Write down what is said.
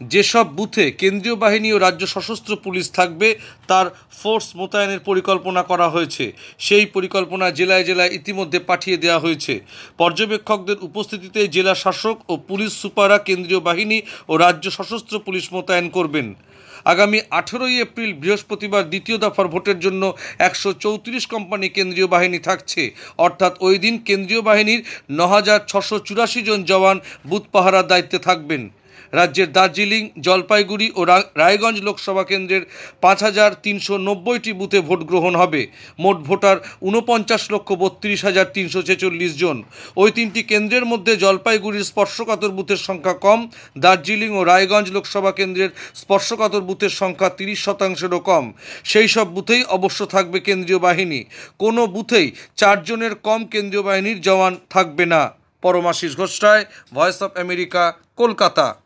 যেসব বুথে কেন্দ্রীয় বাহিনী ও রাজ্য সশস্ত্র পুলিশ থাকবে তার ফোর্স মোতায়েনের পরিকল্পনা করা হয়েছে। সেই পরিকল্পনা জেলায় জেলায় ইতিমধ্যে পাঠিয়ে দেওয়া হয়েছে। পর্যবেক্ষকদের উপস্থিতিতে জেলা শাসক ও পুলিশ সুপাররা কেন্দ্রীয় বাহিনী ও রাজ্য সশস্ত্র পুলিশ মোতায়েন করবেন। আগামী 18ই এপ্রিল বৃহস্পতিবার দ্বিতীয় দফার ভোটের জন্য 134 কোম্পানি কেন্দ্রীয় বাহিনী থাকছে। অর্থাৎ ওই দিন কেন্দ্রীয় বাহিনীর 9684 জন জওয়ান বুথ পাহারার দায়িত্বে থাকবেন। রাজ্যের দার্জিলিং, জলপাইগুড়ি ও রায়গঞ্জ লোকসভা কেন্দ্রের 5390টি বুথে ভোট গ্রহণ হবে। মোট ভোটার 49,32,346 জন। ওই তিনটি কেন্দ্রের মধ্যে জলপাইগুড়ির স্পর্শকাতর বুথের সংখ্যা কম, দার্জিলিং ও রায়গঞ্জ লোকসভা কেন্দ্রের স্পর্শকাতর বুথের সংখ্যা 30%-ও কম। সেই সব বুথেই অবশ্য থাকবে কেন্দ্রীয় বাহিনী। কোনো বুথেই 4 জনের কম কেন্দ্রীয় বাহিনীর জওয়ান থাকবে না। Paramashis Ghosh Roy, voice of America, Kolkata.